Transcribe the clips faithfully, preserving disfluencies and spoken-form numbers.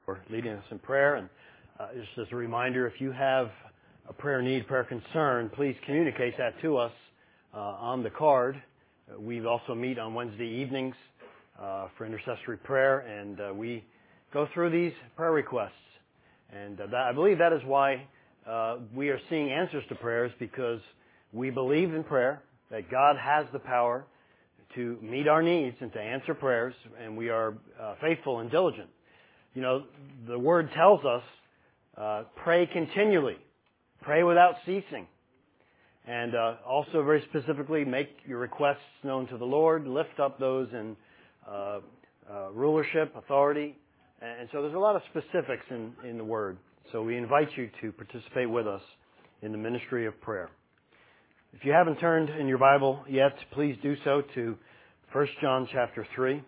for leading us in prayer. And uh, just as a reminder, if you have a prayer need, prayer concern, please communicate that to us uh, on the card. Uh, we also meet on Wednesday evenings uh, for intercessory prayer, and uh, we go through these prayer requests. And uh, that, I believe that is why uh, we are seeing answers to prayers, because we believe in prayer, that God has the power to meet our needs and to answer prayers, and we are uh, faithful and diligent. You know, the Word tells us, uh, pray continually, pray without ceasing, and uh, also very specifically make your requests known to the Lord, lift up those in uh, uh, rulership, authority, and so there's a lot of specifics in, in the Word. So we invite you to participate with us in the ministry of prayer. If you haven't turned in your Bible yet, please do so to First John chapter three.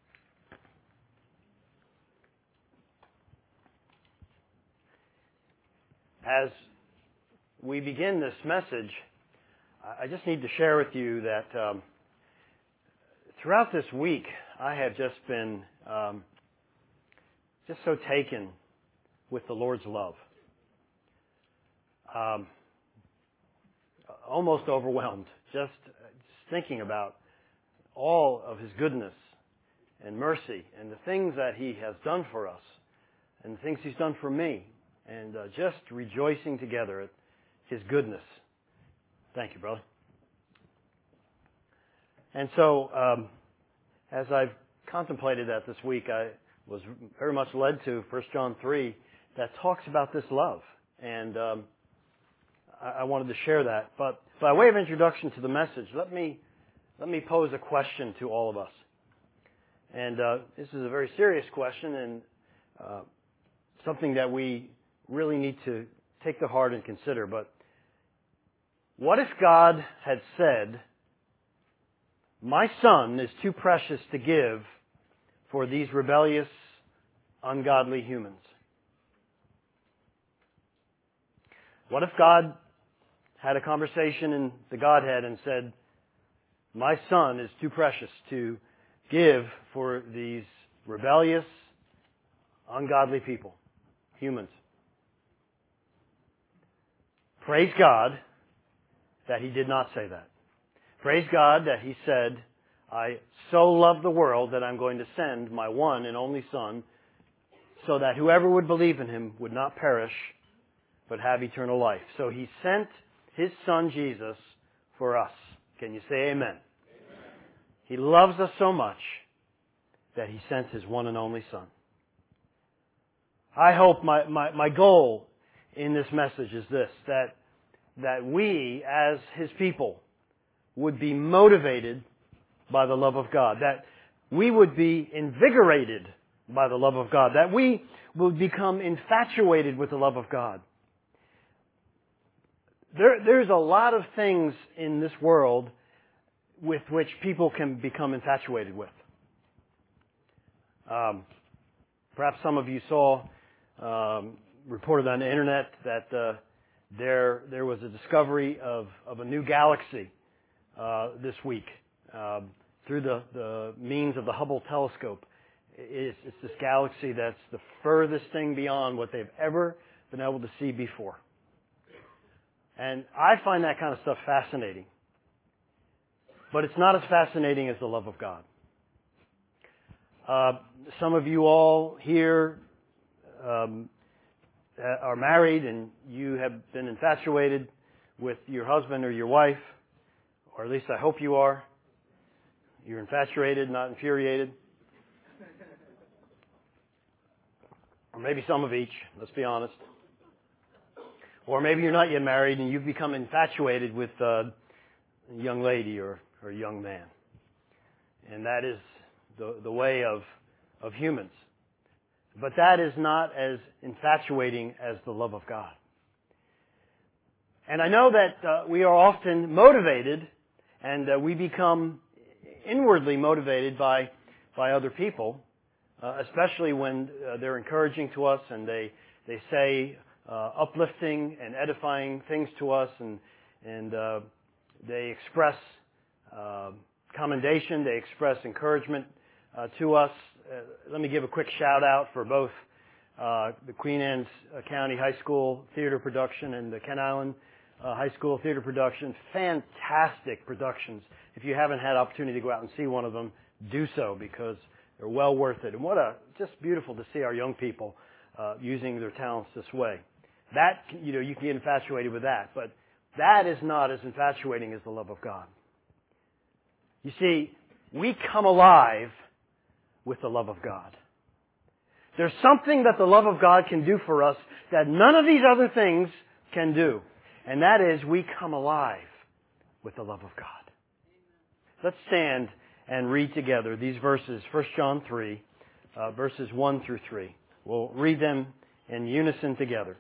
As we begin this message, I just need to share with you that um, throughout this week, I have just been um, just so taken with the Lord's love. Um, almost overwhelmed, just, just thinking about all of His goodness and mercy and the things that He has done for us and the things He's done for me, and uh, just rejoicing together at His goodness. Thank you, brother. And so, um, as I've contemplated that this week, I was very much led to First John three that talks about this love. And um, I, I wanted to share that. But by way of introduction to the message, let me let me pose a question to all of us. And uh, this is a very serious question, and uh, something that we really need to take to heart and consider. But what if God had said, "My son is too precious to give for these rebellious, ungodly humans"? What if God had a conversation in the Godhead and said, "My son is too precious to give for these rebellious, ungodly people, humans"? Praise God that He did not say that. Praise God that He said, "I so love the world that I'm going to send my one and only Son, so that whoever would believe in Him would not perish, but have eternal life." So He sent His Son Jesus for us. Can you say amen? Amen. He loves us so much that He sent His one and only Son. I hope my, my, my goal in this message is this, that, that we as His people would be motivated by the love of God, that we would be invigorated by the love of God, that we would become infatuated with the love of God. There, there's a lot of things in this world with which people can become infatuated with. Um, perhaps some of you saw um, reported on the internet that uh, there there was a discovery of, of a new galaxy uh, this week uh, through the, the means of the Hubble telescope. It's, it's this galaxy that's the furthest thing beyond what they've ever been able to see before. And I find that kind of stuff fascinating. But it's not as fascinating as the love of God. Uh, some of you all here um, are married, and you have been infatuated with your husband or your wife, or at least I hope you are. You're infatuated, not infuriated. Or maybe some of each, let's be honest. Or maybe you're not yet married and you've become infatuated with uh, a young lady or, or a young man. And that is the, the way of, of humans. But that is not as infatuating as the love of God. And I know that uh, we are often motivated, and uh, we become inwardly motivated by, by other people, uh, especially when uh, they're encouraging to us and they, they say Uh, uplifting and edifying things to us, and and uh, they express uh, commendation, they express encouragement uh, to us. Uh, let me give a quick shout out for both uh, the Queen Anne's County High School theater production and the Kent Island uh, High School theater production. Fantastic productions. If you haven't had opportunity to go out and see one of them, do so, because they're well worth it. And what a, just beautiful to see our young people uh, using their talents this way. That, you know, you can get infatuated with that, but that is not as infatuating as the love of God. You see, we come alive with the love of God. There's something that the love of God can do for us that none of these other things can do. And that is, we come alive with the love of God. Let's stand and read together these verses, First John three, uh, verses one through three. We'll read them in unison together.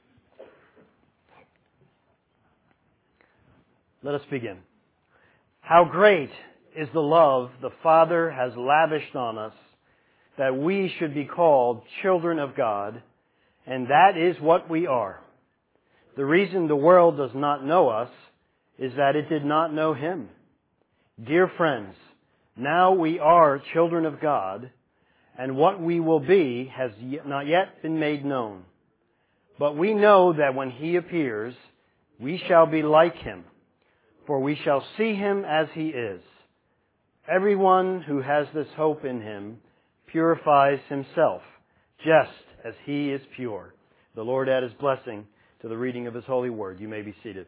Let us begin. How great is the love the Father has lavished on us, that we should be called children of God, and that is what we are. The reason the world does not know us is that it did not know Him. Dear friends, now we are children of God, and what we will be has not yet been made known. But we know that when He appears, we shall be like Him, for we shall see Him as He is. Everyone who has this hope in Him purifies himself, just as He is pure. The Lord add His blessing to the reading of His holy word. You may be seated.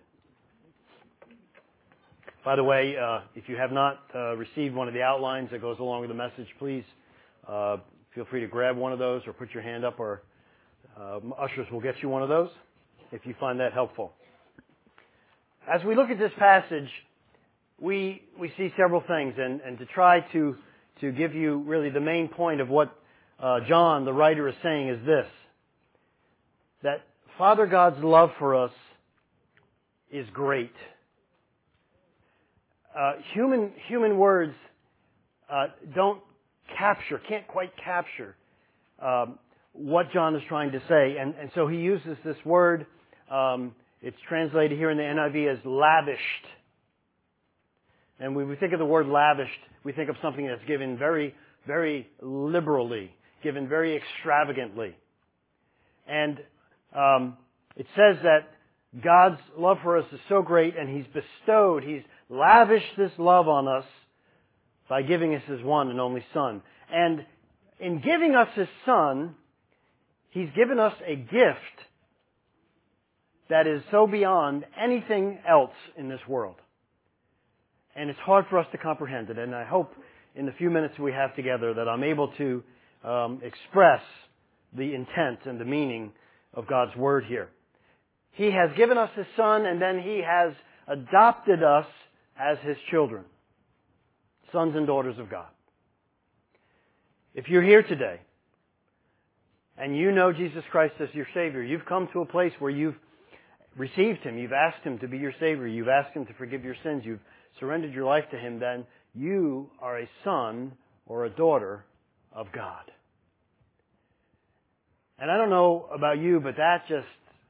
By the way, uh, if you have not uh, received one of the outlines that goes along with the message, please uh, feel free to grab one of those or put your hand up, or uh, ushers will get you one of those if you find that helpful. As we look at this passage, we we see several things, and, and to try to, to give you really the main point of what uh, John, the writer, is saying is this, that Father God's love for us is great. Uh, human human words uh, don't capture, can't quite capture um, what John is trying to say, and, and so he uses this word. Um, it's translated here in the N I V as lavished. And when we think of the word lavished, we think of something that's given very, very liberally, given very extravagantly. And um, it says that God's love for us is so great, and He's bestowed, He's lavished this love on us by giving us His one and only Son. And in giving us His Son, He's given us a gift that is so beyond anything else in this world. And it's hard for us to comprehend it. And I hope in the few minutes we have together that I'm able to um, express the intent and the meaning of God's Word here. He has given us His Son, and then He has adopted us as His children, sons and daughters of God. If you're here today and you know Jesus Christ as your Savior, you've come to a place where you've received Him, you've asked Him to be your Savior, you've asked Him to forgive your sins, you've surrendered your life to Him, then you are a son or a daughter of God. And I don't know about you, but that just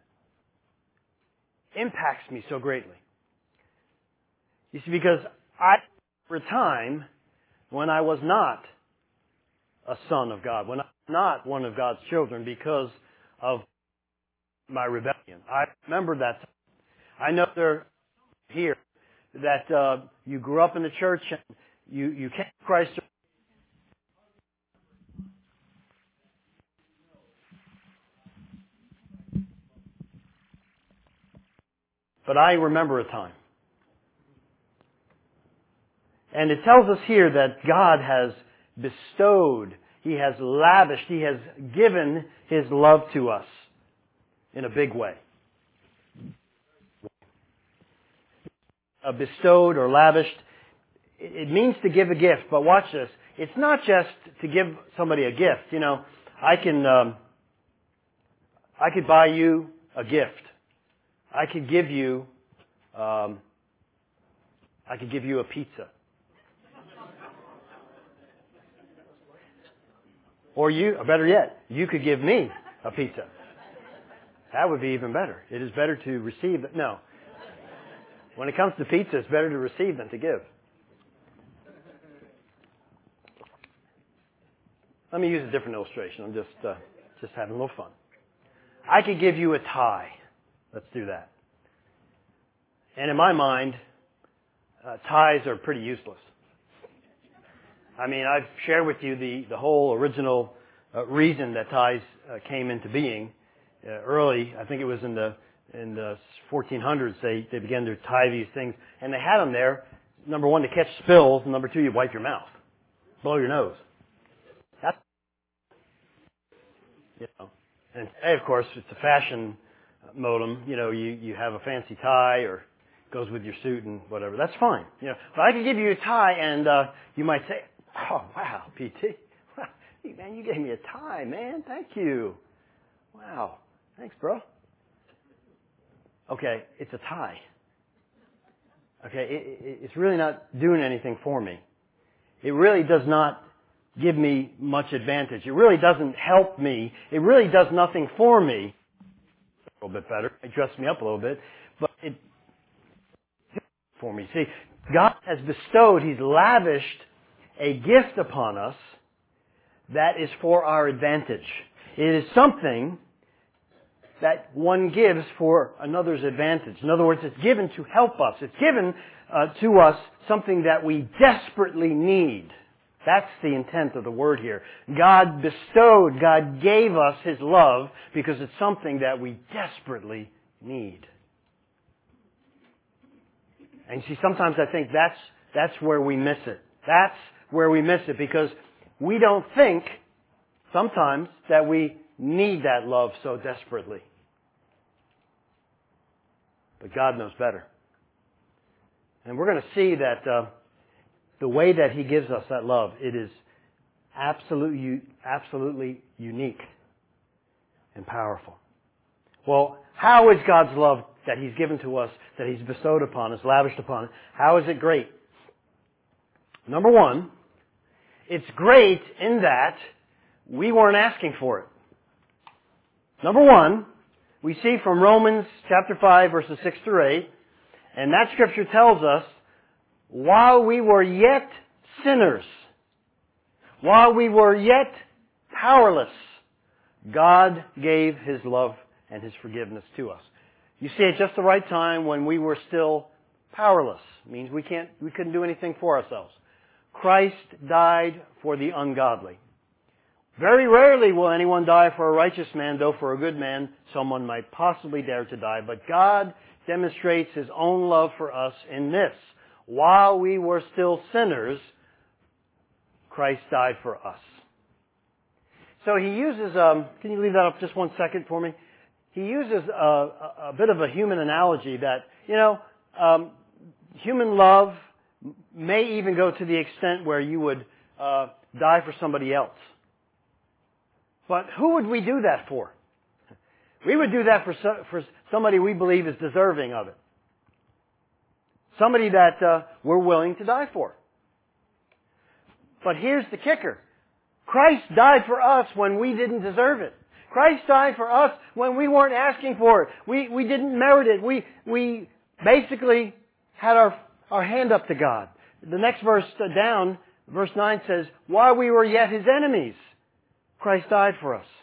impacts me so greatly. You see, because I remember a time when I was not a son of God, when I was not one of God's children because of my rebellion. I remember that time. I know they're here that uh, you grew up in the church and you, you came to Christ. But I remember a time. And it tells us here that God has bestowed, He has lavished, He has given His love to us in a big way. Uh, bestowed or lavished, it means to give a gift. But watch this. It's not just to give somebody a gift. You know, I can, um, I could buy you a gift. I could give you, um, I could give you a pizza. Or you, or better yet, you could give me a pizza. That would be even better. It is better to receive it. No. When it comes to pizza, it's better to receive than to give. Let me use a different illustration. I'm just uh, just having a little fun. I could give you a tie. Let's do that. And in my mind, uh, ties are pretty useless. I mean, I've shared with you the, the whole original uh, reason that ties uh, came into being. Uh, early, I think it was in the in the fourteen hundreds, they, they began to tie these things. And they had them there, number one, to catch spills, and number two, you wipe your mouth. Blow your nose. That's, you know. And today, of course, it's a fashion modem. You know, you, you have a fancy tie or goes with your suit and whatever. That's fine. You know, but I could give you a tie, and uh, you might say, "Oh, wow, P T, wow, man, you gave me a tie, man. Thank you. Wow, thanks, bro." Okay, it's a tie. Okay, it, it, it's really not doing anything for me. It really does not give me much advantage. It really doesn't help me. It really does nothing for me. A little bit better. It dresses me up a little bit, but it for me. See, God has bestowed, He's lavished a gift upon us that is for our advantage. It is something that one gives for another's advantage. In other words, it's given to help us. It's given uh, to us something that we desperately need. That's the intent of the word here. God bestowed, God gave us His love because it's something that we desperately need. And you see, sometimes I think that's, that's where we miss it. That's where we miss it because we don't think sometimes that we need that love so desperately. But God knows better. And we're going to see that uh, the way that He gives us that love, it is absolutely, absolutely unique and powerful. Well, how is God's love that He's given to us, that He's bestowed upon us, lavished upon us, how is it great? Number one, it's great in that we weren't asking for it. Number one, we see from Romans chapter five, verses six through eight, and that scripture tells us, while we were yet sinners, while we were yet powerless, God gave His love and His forgiveness to us. You see, at just the right time when we were still powerless. It means we can't, we couldn't do anything for ourselves. Christ died for the ungodly. Very rarely will anyone die for a righteous man, though for a good man someone might possibly dare to die. But God demonstrates His own love for us in this. While we were still sinners, Christ died for us. So He uses, um, can you leave that up just one second for me? He uses a, a, a bit of a human analogy that, you know, um, human love may even go to the extent where you would uh, die for somebody else. But who would we do that for? We would do that for so, for somebody we believe is deserving of it. Somebody that uh, we're willing to die for. But here's the kicker. Christ died for us when we didn't deserve it. Christ died for us when we weren't asking for it. We, we didn't merit it. We, we basically had our, our hand up to God. The next verse down, verse nine says, while we were yet His enemies, Christ died for us.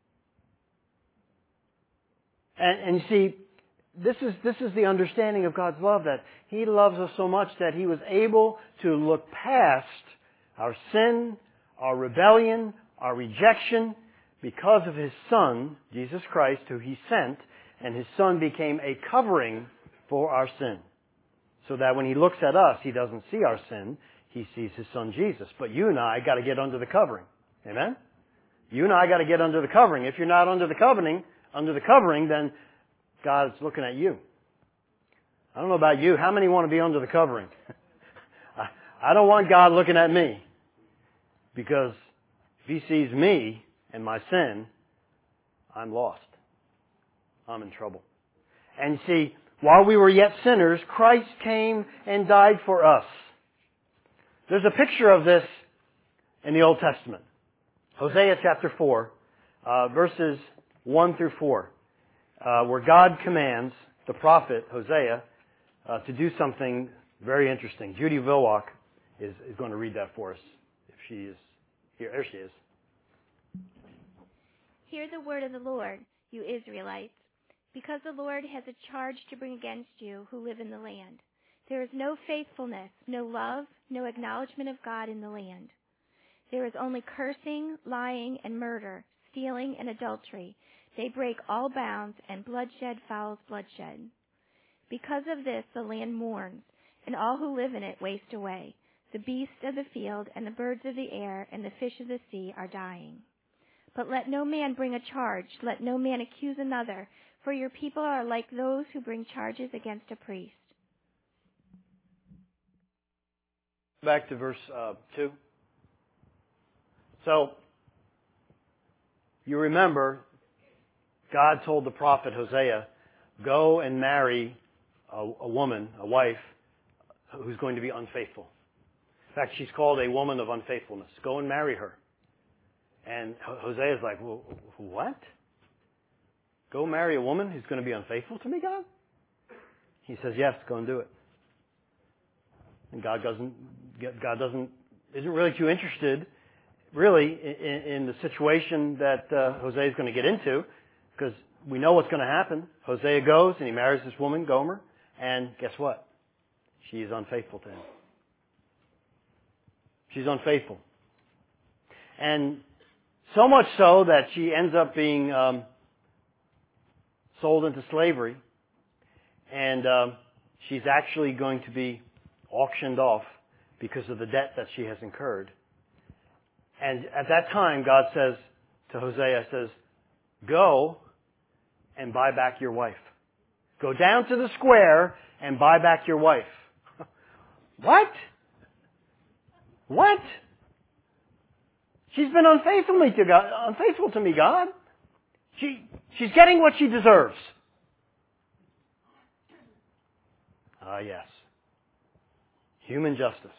And, and you see, this is, this is the understanding of God's love, that He loves us so much that He was able to look past our sin, our rebellion, our rejection, because of His Son, Jesus Christ, who He sent, and His Son became a covering for our sin. So that when He looks at us, He doesn't see our sin, He sees His Son Jesus. But you and I got to get under the covering. Amen? You and I got to get under the covering. If you're not under the covering, under the covering, then God's looking at you. I don't know about you. How many want to be under the covering? I don't want God looking at me. Because if He sees me and my sin, I'm lost. I'm in trouble. And see, while we were yet sinners, Christ came and died for us. There's a picture of this in the Old Testament. Hosea chapter four, uh, verses one through four, uh, where God commands the prophet Hosea uh, to do something very interesting. Judy Vilwalk is, is going to read that for us, if she is here. There she is. Hear the word of the Lord, you Israelites, because the Lord has a charge to bring against you who live in the land. There is no faithfulness, no love, no acknowledgement of God in the land. There is only cursing, lying, and murder, stealing, and adultery. They break all bounds, and bloodshed follows bloodshed. Because of this, the land mourns, and all who live in it waste away. The beasts of the field, and the birds of the air, and the fish of the sea are dying. But let no man bring a charge, let no man accuse another, for your people are like those who bring charges against a priest. Back to verse uh, two. So, you remember, God told the prophet Hosea, go and marry a, a woman, a wife, who's going to be unfaithful. In fact, she's called a woman of unfaithfulness. Go and marry her. And Hosea is like, well, what? Go marry a woman who's going to be unfaithful to me, God? He says, yes, go and do it. And God doesn't, God doesn't, isn't really too interested, really, in, in the situation that uh, Hosea is going to get into, because we know what's going to happen. Hosea goes and he marries this woman, Gomer, and guess what? She is unfaithful to him. She's unfaithful. And so much so that she ends up being um, sold into slavery, and um, she's actually going to be auctioned off because of the debt that she has incurred. And at that time, God says to Hosea, says, go and buy back your wife. Go down to the square and buy back your wife. What? What? She's been unfaithful to me, God, unfaithful to me, God. She, she's getting what she deserves. Ah, yes. Human justice.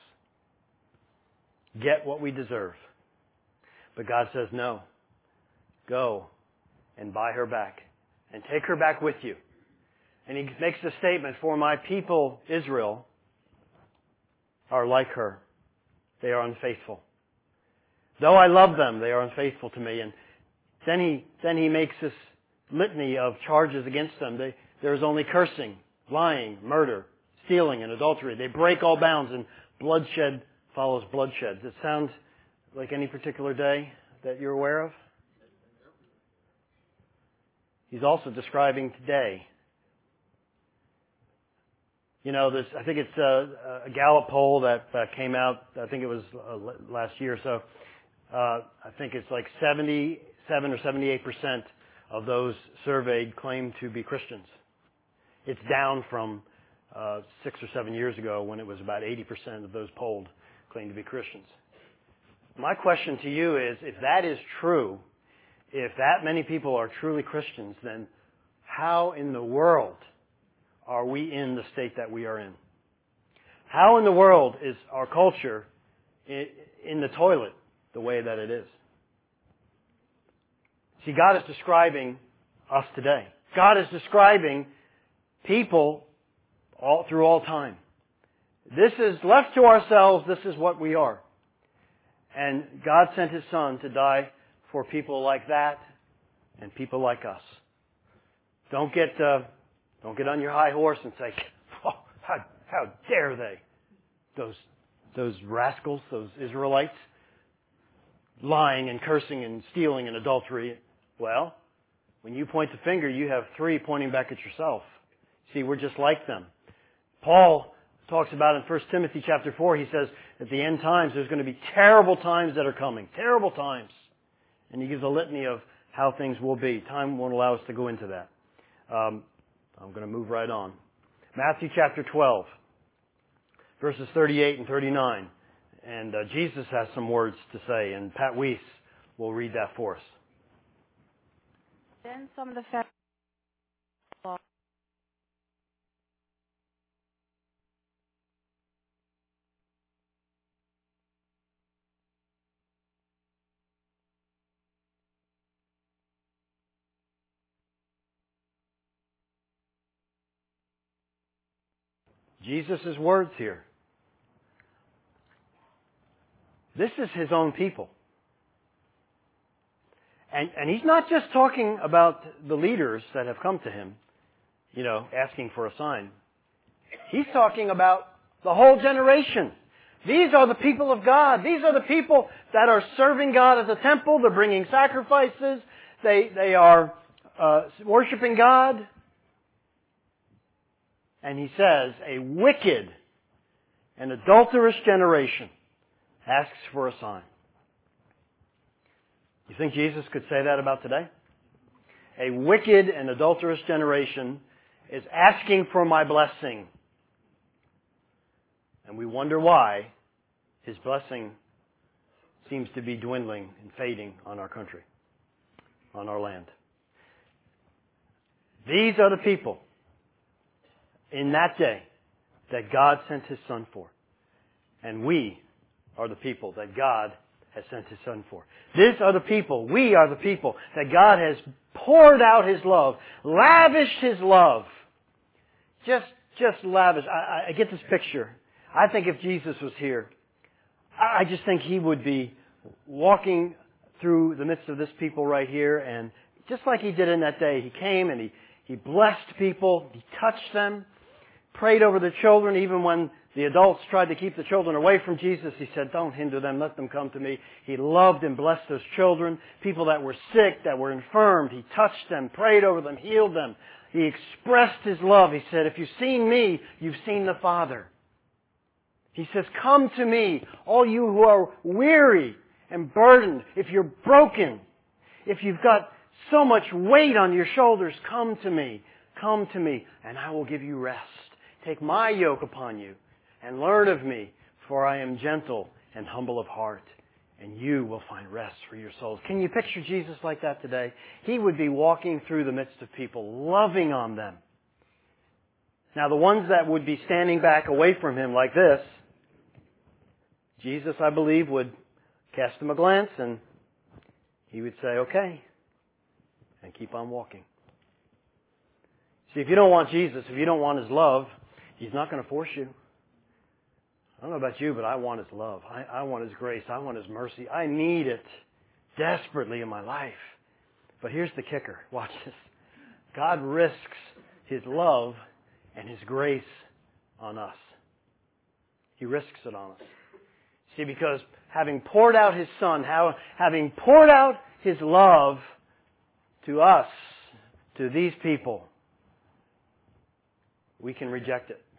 Get what we deserve. But God says, no. Go and buy her back. And take her back with you. And He makes the statement, for my people, Israel, are like her. They are unfaithful. Though I love them, they are unfaithful to me. And then he, then he makes this litany of charges against them. They, there's only cursing, lying, murder, stealing, and adultery. They break all bounds, and bloodshed follows bloodshed. Does it sound like any particular day that you're aware of? He's also describing today. You know, this, I think it's a, a Gallup poll that uh, came out, I think it was uh, last year or so. Uh, I think it's like seventy-seven or seventy-eight percent of those surveyed claim to be Christians. It's down from uh, six or seven years ago when it was about eighty percent of those polled claimed to be Christians. My question to you is, if that is true, if that many people are truly Christians, then how in the world are we in the state that we are in? How in the world is our culture in the toilet the way that it is? See, God is describing us today. God is describing people all through all time. This is left to ourselves, this is what we are. And God sent His Son to die for people like that and people like us. Don't get uh, don't get on your high horse and say, oh, how, how dare they? Those those rascals, those Israelites, lying and cursing and stealing and adultery. Well, when you point the finger, you have three pointing back at yourself. See, we're just like them. Paul talks about in First Timothy chapter four, he says, at the end times, there's going to be terrible times that are coming. Terrible times. And he gives a litany of how things will be. Time won't allow us to go into that. Um, I'm going to move right on. Matthew chapter twelve, verses thirty-eight and thirty-nine. And uh, Jesus has some words to say, and Pat Weiss will read that for us. Then some of the Pharisees Jesus' words here. This is His own people. And, and he's not just talking about the leaders that have come to him, you know, asking for a sign. He's talking about the whole generation. These are the people of God. These are the people that are serving God at the temple. They're bringing sacrifices. They, they are uh, worshiping God. And he says, a wicked and adulterous generation asks for a sign. You think Jesus could say that about today? A wicked and adulterous generation is asking for my blessing. And we wonder why His blessing seems to be dwindling and fading on our country, on our land. These are the people in that day that God sent His Son for. And we are the people that God has sent His Son for. These are the people, we are the people that God has poured out His love, lavished His love. Just, just lavish. I, I get this picture. I think if Jesus was here, I just think He would be walking through the midst of this people right here, and just like He did in that day, He came and He, He blessed people, He touched them, prayed over the children. Even when the adults tried to keep the children away from Jesus, He said, don't hinder them, let them come to me. He loved and blessed those children. People that were sick, that were infirmed, He touched them, prayed over them, healed them. He expressed His love. He said, if you've seen me, you've seen the Father. He says, come to me, all you who are weary and burdened. If you're broken, if you've got so much weight on your shoulders, come to me. Come to me, and I will give you rest. Take my yoke upon you and learn of me, for I am gentle and humble of heart, and you will find rest for your souls. Can you picture Jesus like that today? He would be walking through the midst of people, loving on them. Now, the ones that would be standing back away from Him like this, Jesus, I believe, would cast them a glance and He would say, okay, and keep on walking. See, if you don't want Jesus, if you don't want His love, He's not going to force you. I don't know about you, but I want His love. I, I want His grace. I want His mercy. I need it desperately in my life. But here's the kicker. Watch this. God risks His love and His grace on us. He risks it on us. See, because having poured out His Son, how, having poured out His love to us, to these people, we can reject it.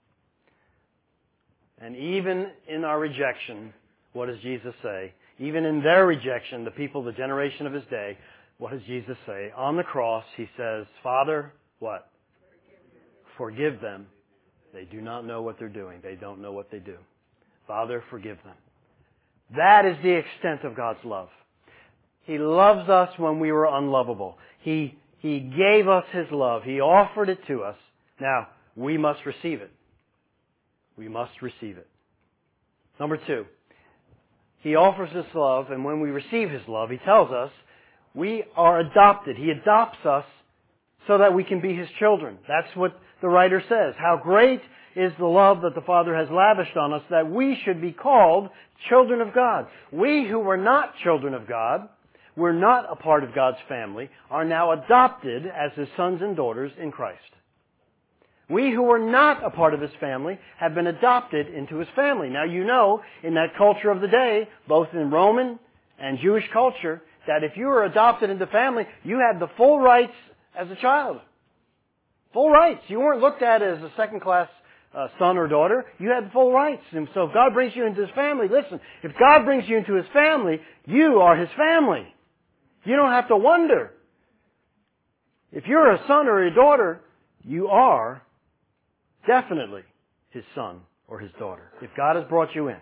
And even in our rejection, what does Jesus say? Even in their rejection, the people, the generation of His day, what does Jesus say? On the cross, He says, Father, what? Forgive them. They do not know what they're doing. They don't know what they do. Father, forgive them. That is the extent of God's love. He loves us when we were unlovable. He, He gave us His love. He offered it to us. Now, we must receive it. We must receive it. Number two, He offers His love, and when we receive His love, He tells us we are adopted. He adopts us so that we can be His children. That's what the writer says. How great is the love that the Father has lavished on us that we should be called children of God. We who were not children of God, were not a part of God's family, are now adopted as His sons and daughters in Christ. We who were not a part of His family have been adopted into His family. Now you know, in that culture of the day, both in Roman and Jewish culture, that if you were adopted into family, you had the full rights as a child. Full rights. You weren't looked at as a second-class uh, son or daughter. You had full rights. And so if God brings you into His family, listen, if God brings you into His family, you are His family. You don't have to wonder. If you're a son or a daughter, you are definitely His son or His daughter, if God has brought you in.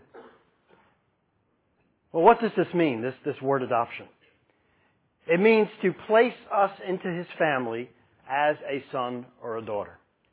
Well, what does this mean, this, this word adoption? It means to place us into His family as a son or a daughter.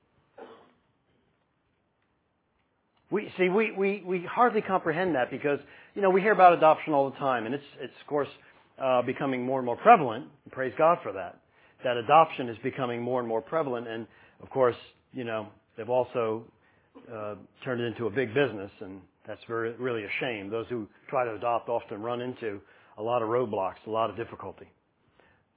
We see, we, we, we hardly comprehend that because, you know, we hear about adoption all the time, and it's, it's of course, uh, becoming more and more prevalent. Praise God for that. That adoption is becoming more and more prevalent, and of course, you know, they've also uh, turned it into a big business, and that's very, really a shame. Those who try to adopt often run into a lot of roadblocks, a lot of difficulty.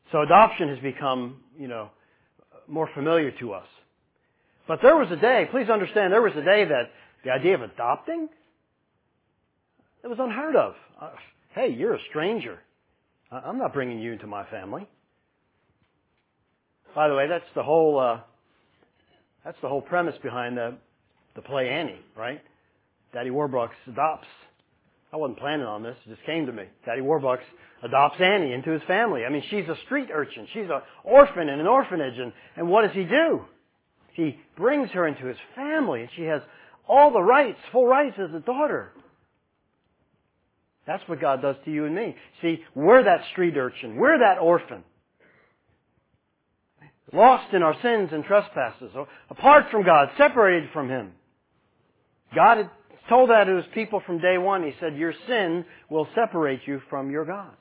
So adoption has become, you know, more familiar to us. But there was a day, please understand, there was a day that the idea of adopting, it was unheard of. Uh, hey, you're a stranger. I'm not bringing you into my family. By the way, that's the whole uh, that's the whole premise behind the the play Annie, right? Daddy Warbucks adopts. I wasn't planning on this; it just came to me. Daddy Warbucks adopts Annie into his family. I mean, she's a street urchin. She's an orphan in an orphanage, and and what does he do? He brings her into his family, and she has all the rights, full rights as a daughter. That's what God does to you and me. See, we're that street urchin. We're that orphan. Lost in our sins and trespasses, apart from God, separated from Him. God had told that to His people from day one. He said, your sin will separate you from your God.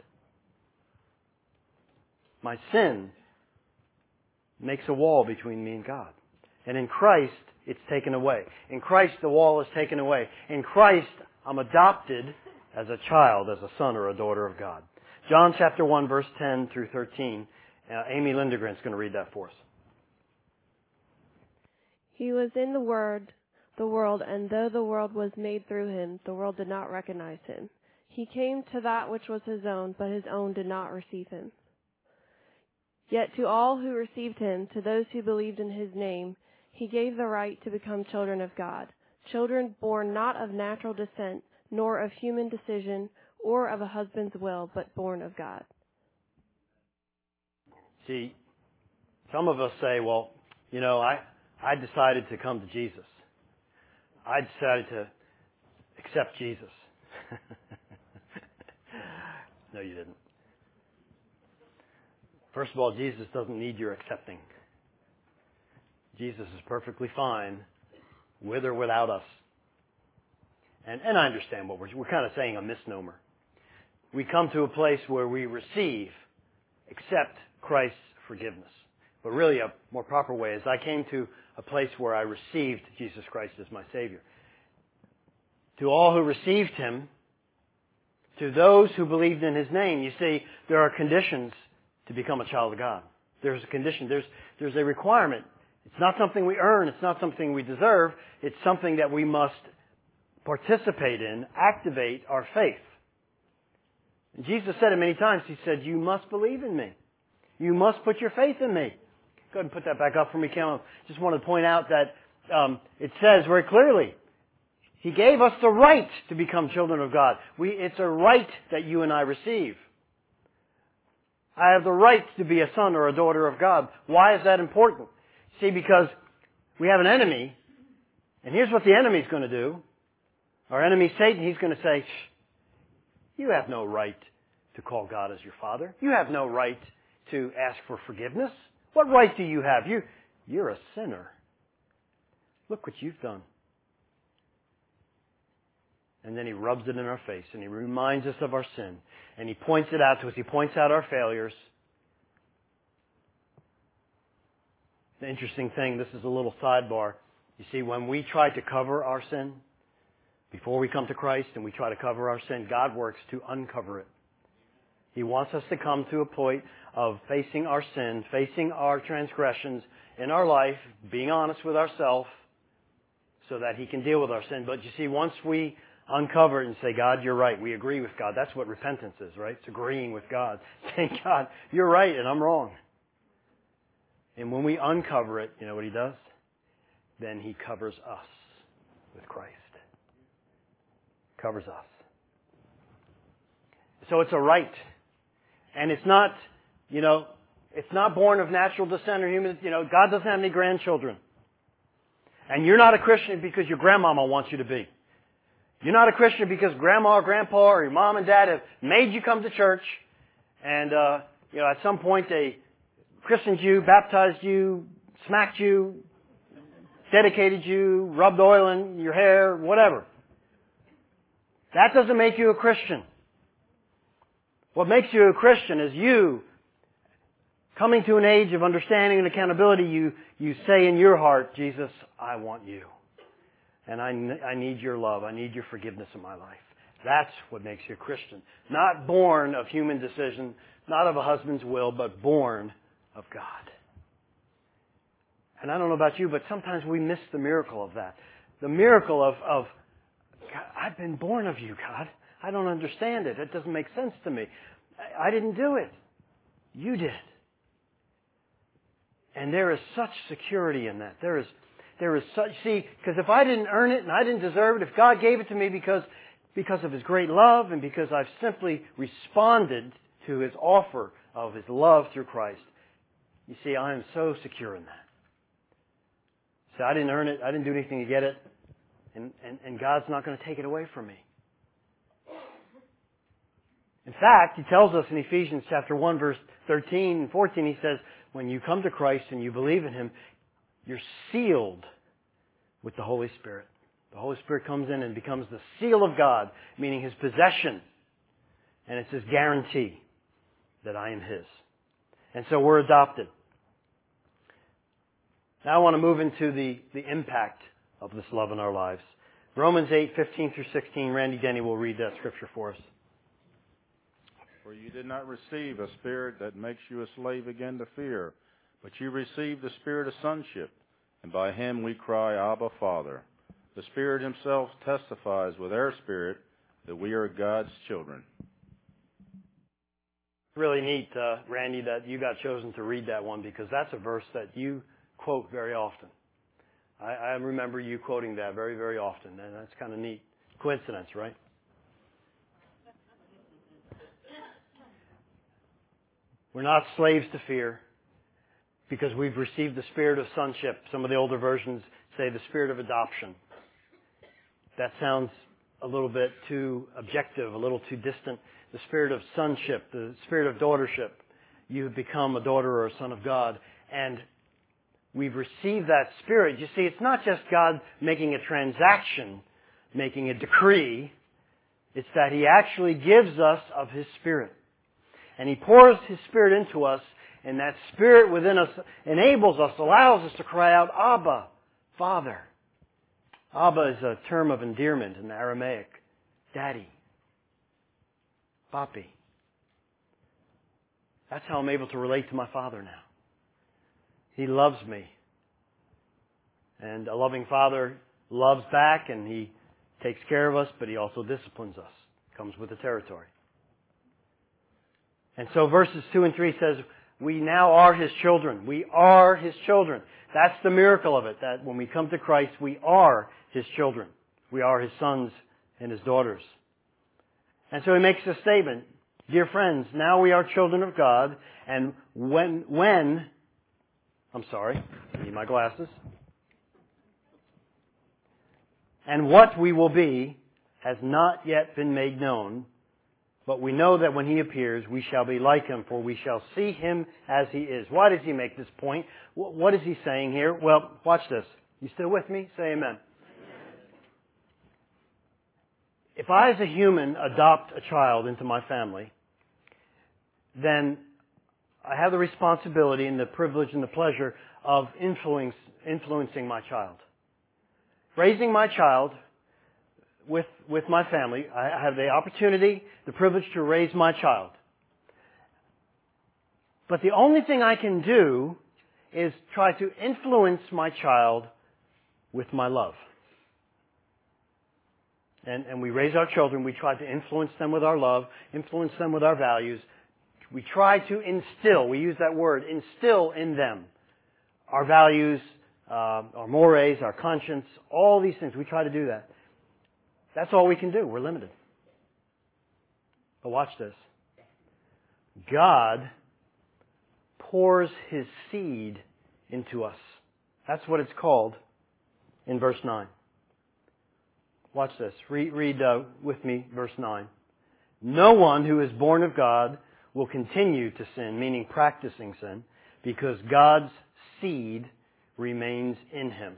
My sin makes a wall between me and God. And in Christ, it's taken away. In Christ, the wall is taken away. In Christ, I'm adopted as a child, as a son or a daughter of God. John chapter one, verse ten through thirteen. Uh, Amy Lindegren's going to read that for us. He was in the Word, the world, and though the world was made through Him, the world did not recognize Him. He came to that which was His own, but His own did not receive Him. Yet to all who received Him, to those who believed in His name, He gave the right to become children of God, children born not of natural descent, nor of human decision, or of a husband's will, but born of God. See, some of us say, well, you know, I, I decided to come to Jesus. I decided to accept Jesus. No, you didn't. First of all, Jesus doesn't need your accepting. Jesus is perfectly fine with or without us. And, and I understand what we're, we're kind of saying a misnomer. We come to a place where we receive, accept Christ's forgiveness. But really a more proper way is I came to a place where I received Jesus Christ as my Savior. To all who received Him, to those who believed in His name, you see, there are conditions to become a child of God. There's a condition. There's, there's a requirement. It's not something we earn. It's not something we deserve. It's something that we must participate in, activate our faith. And Jesus said it many times. He said, you must believe in me. You must put your faith in me. Go ahead and put that back up for me, Cal. Just want to point out that um, it says very clearly, He gave us the right to become children of God. We, it's a right that you and I receive. I have the right to be a son or a daughter of God. Why is that important? See, because we have an enemy, and here's what the enemy's going to do. Our enemy, Satan, he's going to say, you have no right to call God as your Father. You have no right to ask for forgiveness. What right do you have? You, you're a sinner. Look what you've done. And then he rubs it in our face, and he reminds us of our sin. And he points it out to us. He points out our failures. The interesting thing, this is a little sidebar. You see, when we try to cover our sin, before we come to Christ and we try to cover our sin, God works to uncover it. He wants us to come to a point of facing our sin, facing our transgressions in our life, being honest with ourselves, so that He can deal with our sin. But you see, once we uncover it and say, God, you're right, we agree with God. That's what repentance is, right? It's agreeing with God. Saying, God, you're right and I'm wrong. And when we uncover it, you know what He does? Then He covers us with Christ. Covers us. So it's a right. And it's not, you know, it's not born of natural descent or human, you know, God doesn't have any grandchildren. And you're not a Christian because your grandmama wants you to be. You're not a Christian because grandma or grandpa or your mom and dad have made you come to church and, uh, you know, at some point they christened you, baptized you, smacked you, dedicated you, rubbed oil in your hair, whatever. That doesn't make you a Christian. What makes you a Christian is you coming to an age of understanding and accountability. You, you say in your heart, Jesus, I want you. And I, I need your love. I need your forgiveness in my life. That's what makes you a Christian. Not born of human decision, not of a husband's will, but born of God. And I don't know about you, but sometimes we miss the miracle of that. The miracle of, of God, I've been born of you, God. I don't understand it. It doesn't make sense to me. I, I didn't do it. You did. And there is such security in that. There is, there is such, see, because if I didn't earn it and I didn't deserve it, if God gave it to me because, because of His great love and because I've simply responded to His offer of His love through Christ, you see, I am so secure in that. So I didn't earn it. I didn't do anything to get it. And, and, and God's not going to take it away from me. In fact, He tells us in Ephesians chapter one, verse thirteen and fourteen, He says, when you come to Christ and you believe in Him, you're sealed with the Holy Spirit. The Holy Spirit comes in and becomes the seal of God, meaning His possession. And it's His guarantee that I am His. And so we're adopted. Now I want to move into the, the impact of this love in our lives. Romans eight, fifteen through sixteen. Randy Denny will read that scripture for us. For you did not receive a spirit that makes you a slave again to fear, but you received the spirit of sonship, and by Him we cry, Abba, Father. The Spirit Himself testifies with our spirit that we are God's children. Really neat, uh, Randy, that you got chosen to read that one, because that's a verse that you quote very often. I, I remember you quoting that very, very often, and that's kind of neat. Coincidence, right? We're not slaves to fear because we've received the spirit of sonship. Some of the older versions say the spirit of adoption. That sounds a little bit too objective, a little too distant. The spirit of sonship, the spirit of daughtership. You have become a daughter or a son of God. And we've received that spirit. You see, it's not just God making a transaction, making a decree. It's that He actually gives us of His Spirit. And He pours His Spirit into us, and that Spirit within us enables us, allows us to cry out, Abba, Father. Abba is a term of endearment in Aramaic. Daddy. Papi. That's how I'm able to relate to my Father now. He loves me. And a loving Father loves back, and He takes care of us, but He also disciplines us. Comes with the territory. And so verses two and three says, we now are His children. We are His children. That's the miracle of it, that when we come to Christ, we are His children. We are His sons and His daughters. And so He makes a statement, dear friends, now we are children of God, and when, when, I'm sorry, I need my glasses, and what we will be has not yet been made known, but we know that when He appears, we shall be like Him, for we shall see Him as He is. Why does He make this point? What is He saying here? Well, watch this. You still with me? Say amen. Amen. If I as a human adopt a child into my family, then I have the responsibility and the privilege and the pleasure of influence, influencing my child. Raising my child with, with my family, I have the opportunity, the privilege to raise my child. But the only thing I can do is try to influence my child with my love. And, and we raise our children, we try to influence them with our love, influence them with our values. We try to instill, we use that word, instill in them our values, uh, our mores, our conscience, all these things. We try to do that. That's all we can do. We're limited. But watch this. God pours His seed into us. That's what it's called in verse nine. Watch this. Read, read uh, with me verse nine. No one who is born of God will continue to sin, meaning practicing sin, because God's seed remains in him.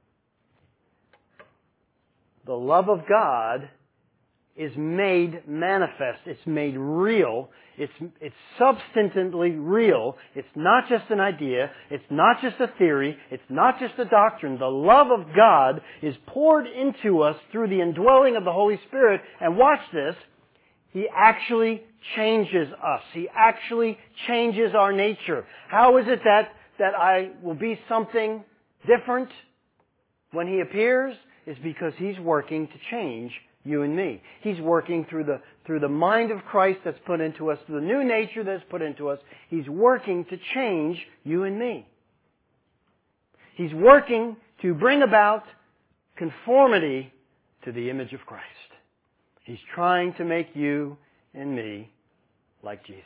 The love of God is made manifest. It's made real. It's, it's substantively real. It's not just an idea. It's not just a theory. It's not just a doctrine. The love of God is poured into us through the indwelling of the Holy Spirit. And watch this. He actually changes us. He actually changes our nature. How is it that, that I will be something different when He appears? It's because He's working to change you and me. He's working through the, through the mind of Christ that's put into us, through the new nature that's put into us. He's working to change you and me. He's working to bring about conformity to the image of Christ. He's trying to make you and me like Jesus.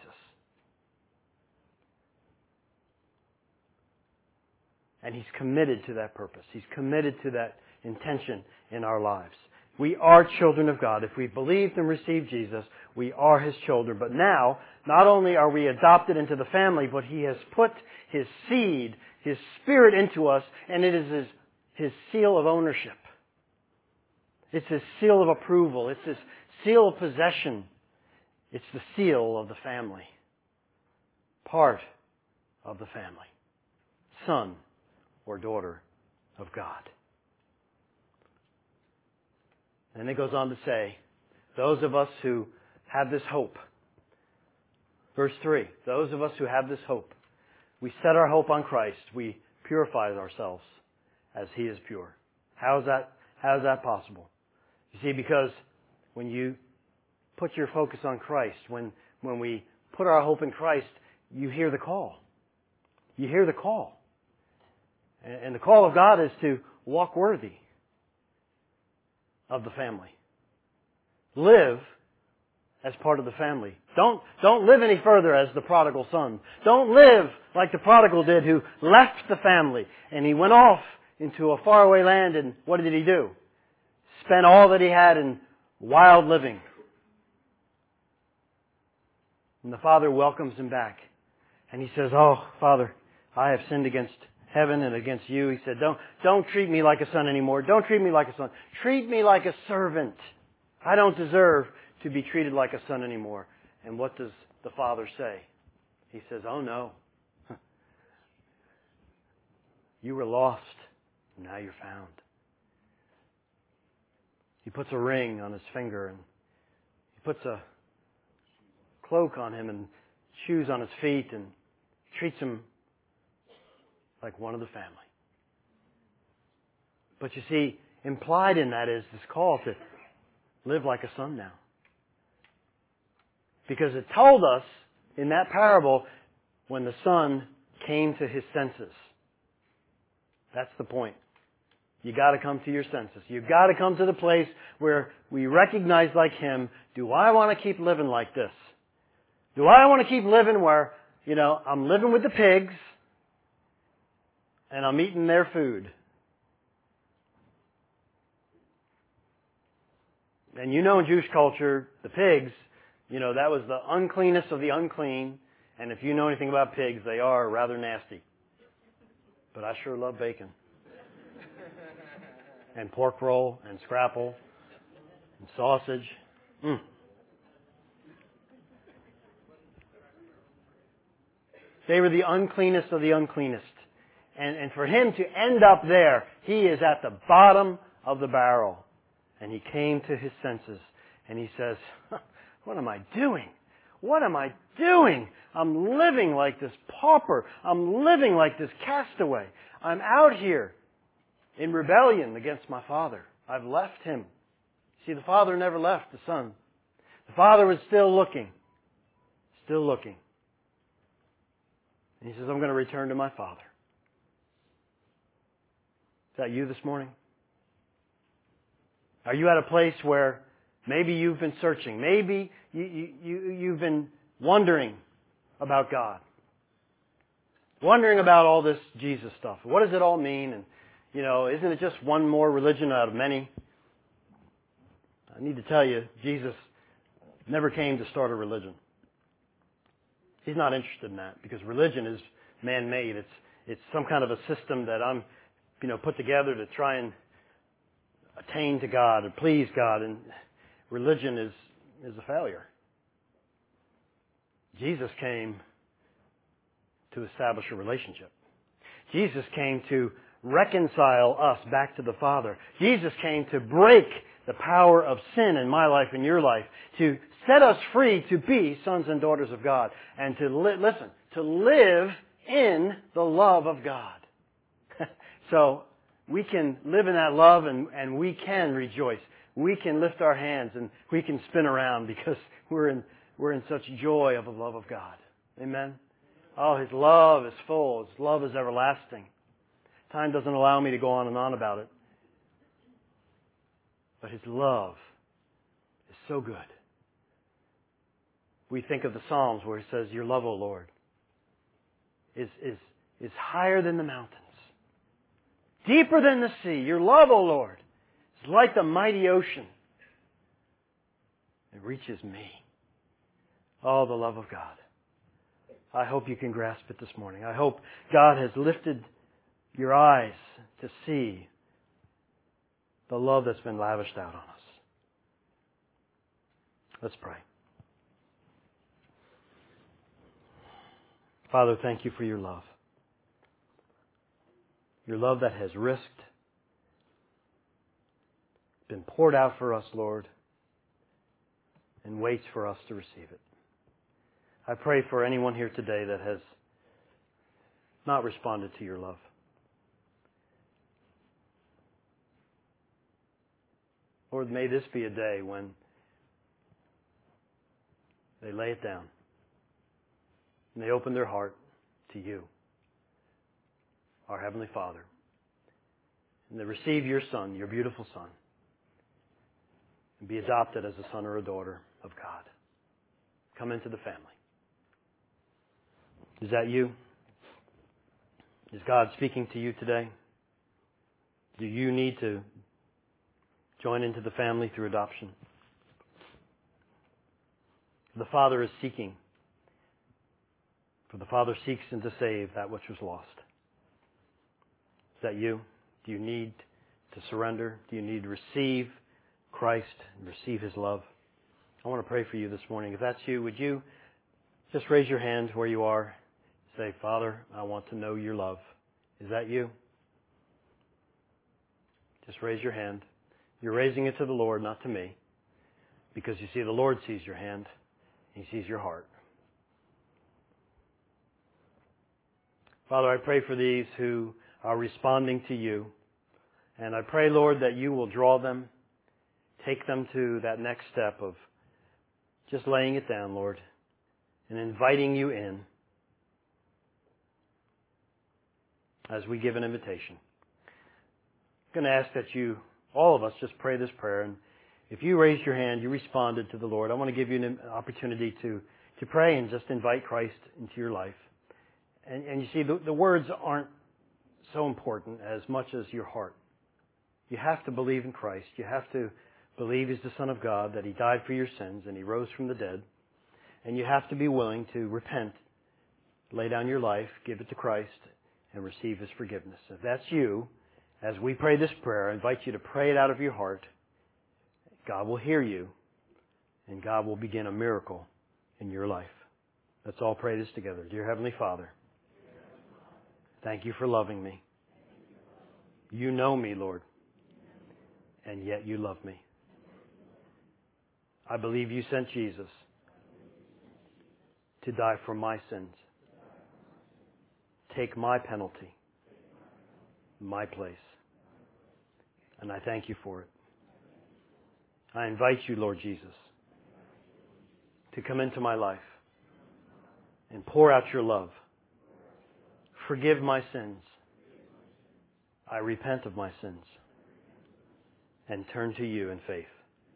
And He's committed to that purpose. He's committed to that intention in our lives. We are children of God. If we believed and received Jesus, we are His children. But now, not only are we adopted into the family, but He has put His seed, His Spirit into us, and it is His, His seal of ownership. It's His seal of approval. It's His seal of possession. It's the seal of the family. Part of the family. Son or daughter of God. And it goes on to say, those of us who have this hope. Verse three, those of us who have this hope, we set our hope on Christ. We purify ourselves as He is pure. How is that, how is that possible? You see, because when you put your focus on Christ, when, when we put our hope in Christ, you hear the call. You hear the call. And, and the call of God is to walk worthy of the family. Live as part of the family. Don't, don't live any further as the prodigal son. Don't live like the prodigal did, who left the family and he went off into a faraway land, and what did he do? Spent all that he had in wild living. And the Father welcomes him back. And he says, "Oh, Father, I have sinned against heaven and against you." He said, don't, don't treat me like a son anymore. Don't treat me like a son. Treat me like a servant. I don't deserve to be treated like a son anymore. And what does the Father say? He says, "Oh no. You were lost. Now you're found." He puts a ring on his finger, and he puts a cloak on him and shoes on his feet, and treats him like one of the family. But you see, implied in that is this call to live like a son now. Because it told us in that parable when the son came to his senses. That's the point. You got to come to your senses. You've got to come to the place where we recognize, like him, do I want to keep living like this? Do I want to keep living where, you know, I'm living with the pigs and I'm eating their food? And you know, in Jewish culture, the pigs, you know, that was the uncleanest of the unclean. And if you know anything about pigs, they are rather nasty. But I sure love bacon. And pork roll and scrapple and sausage. Mm. They were the uncleanest of the uncleanest. And, and for him to end up there, he is at the bottom of the barrel. And he came to his senses. And he says, what am I doing? What am I doing? I'm living like this pauper. I'm living like this castaway. I'm out here in rebellion against my Father. I've left Him. See, the Father never left the Son. The Father was still looking. Still looking. And He says, I'm going to return to my Father. Is that you this morning? Are you at a place where maybe you've been searching? Maybe you, you, you, you've been wondering about God. Wondering about all this Jesus stuff. What does it all mean? And, you know, isn't it just one more religion out of many? I need to tell you, Jesus never came to start a religion. He's not interested in that, because religion is man-made. It's it's some kind of a system that I'm, you know, put together to try and attain to God or please God, and religion is is a failure. Jesus came to establish a relationship. Jesus came to reconcile us back to the Father. Jesus came to break the power of sin in my life and your life to set us free to be sons and daughters of God and to li- listen, to live in the love of God. So we can live in that love and, and we can rejoice. We can lift our hands and we can spin around because we're in, we're in such joy of the love of God. Amen? Oh, His love is full. His love is everlasting. Time doesn't allow me to go on and on about it. But His love is so good. We think of the Psalms where it says, your love, O Lord, is, is, is higher than the mountains, deeper than the sea. Your love, O Lord, is like the mighty ocean. It reaches me. Oh, the love of God. I hope you can grasp it this morning. I hope God has lifted your eyes to see the love that's been lavished out on us. Let's pray. Father, thank you for your love. Your love that has risked, been poured out for us, Lord, and waits for us to receive it. I pray for anyone here today that has not responded to your love. Lord, may this be a day when they lay it down and they open their heart to you, our Heavenly Father, and they receive your Son, your beautiful Son, and be adopted as a son or a daughter of God. Come into the family. Is that you? Is God speaking to you today? Do you need to join into the family through adoption? The Father is seeking. For the Father seeks and to save that which was lost. Is that you? Do you need to surrender? Do you need to receive Christ and receive His love? I want to pray for you this morning. If that's you, would you just raise your hand where you are? Say, Father, I want to know your love. Is that you? Just raise your hand. You're raising it to the Lord, not to me. Because you see, the Lord sees your hand. He sees your heart. Father, I pray for these who are responding to you. And I pray, Lord, that you will draw them, take them to that next step of just laying it down, Lord, and inviting you in as we give an invitation. I'm going to ask that you, all of us, just pray this prayer. And if you raised your hand, you responded to the Lord, I want to give you an opportunity to, to pray and just invite Christ into your life. And, and you see, the, the words aren't so important as much as your heart. You have to believe in Christ. You have to believe He's the Son of God, that He died for your sins and He rose from the dead. And you have to be willing to repent, lay down your life, give it to Christ, and receive His forgiveness. If that's you, as we pray this prayer, I invite you to pray it out of your heart. God will hear you, and God will begin a miracle in your life. Let's all pray this together. Dear Heavenly Father, thank you for loving me. You know me, Lord, and yet you love me. I believe you sent Jesus to die for my sins. Take my penalty, my place. And I thank you for it. I invite you, Lord Jesus, to come into my life and pour out your love. Forgive my sins. I repent of my sins and turn to you in faith.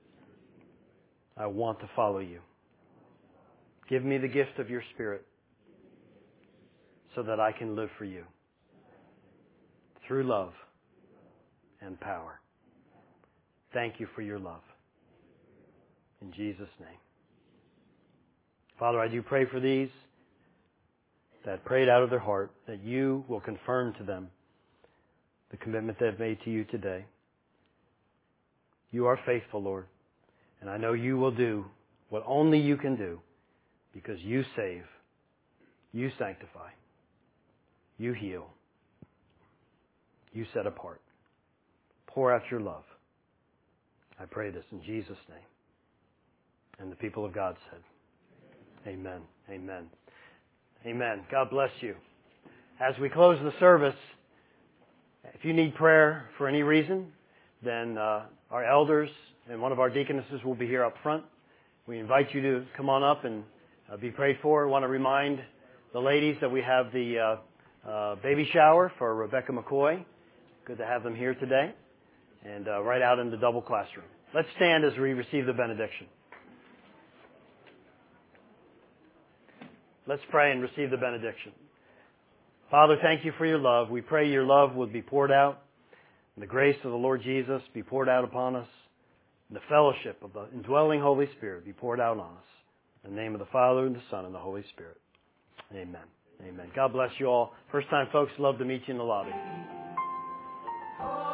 I want to follow you. Give me the gift of your Spirit so that I can live for you through love and power. Thank you for your love. In Jesus' name. Father, I do pray for these that prayed out of their heart, that you will confirm to them the commitment they've made to you today. You are faithful, Lord, and I know you will do what only you can do, because you save, you sanctify, you heal, you set apart. Pour out your love. I pray this in Jesus' name. And the people of God said, amen. Amen. Amen. God bless you. As we close the service, if you need prayer for any reason, then uh, our elders and one of our deaconesses will be here up front. We invite you to come on up and uh, be prayed for. I want to remind the ladies that we have the uh, uh, baby shower for Rebecca McCoy. Good to have them here today. And uh, right out in the double classroom. Let's stand as we receive the benediction. Let's pray and receive the benediction. Father, thank you for your love. We pray your love would be poured out, and the grace of the Lord Jesus be poured out upon us, and the fellowship of the indwelling Holy Spirit be poured out on us. In the name of the Father, and the Son, and the Holy Spirit. Amen. Amen. God bless you all. First time folks, love to meet you in the lobby.